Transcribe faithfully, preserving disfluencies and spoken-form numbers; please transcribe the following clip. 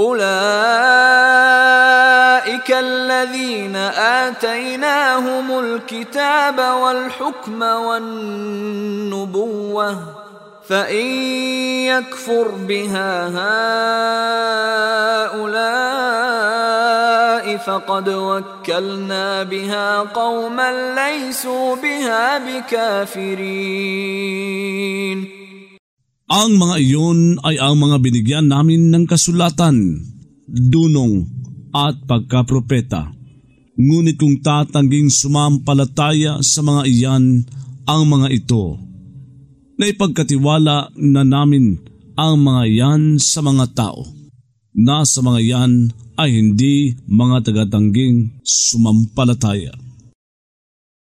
أولئك الذين آتيناهم الكتاب والحكم والنبوة فإن يكفر بها هؤلاء فقد وكلنا بها قوما ليسوا بها بكافرين. Ang mga iyon ay ang mga binigyan namin ng kasulatan, dunong at pagkapropeta. Ngunit kung tatangging sumampalataya sa mga iyan ang mga ito, na ipagkatiwala na namin ang mga iyan sa mga tao, na sa mga iyan ay hindi mga tagatangging sumampalataya.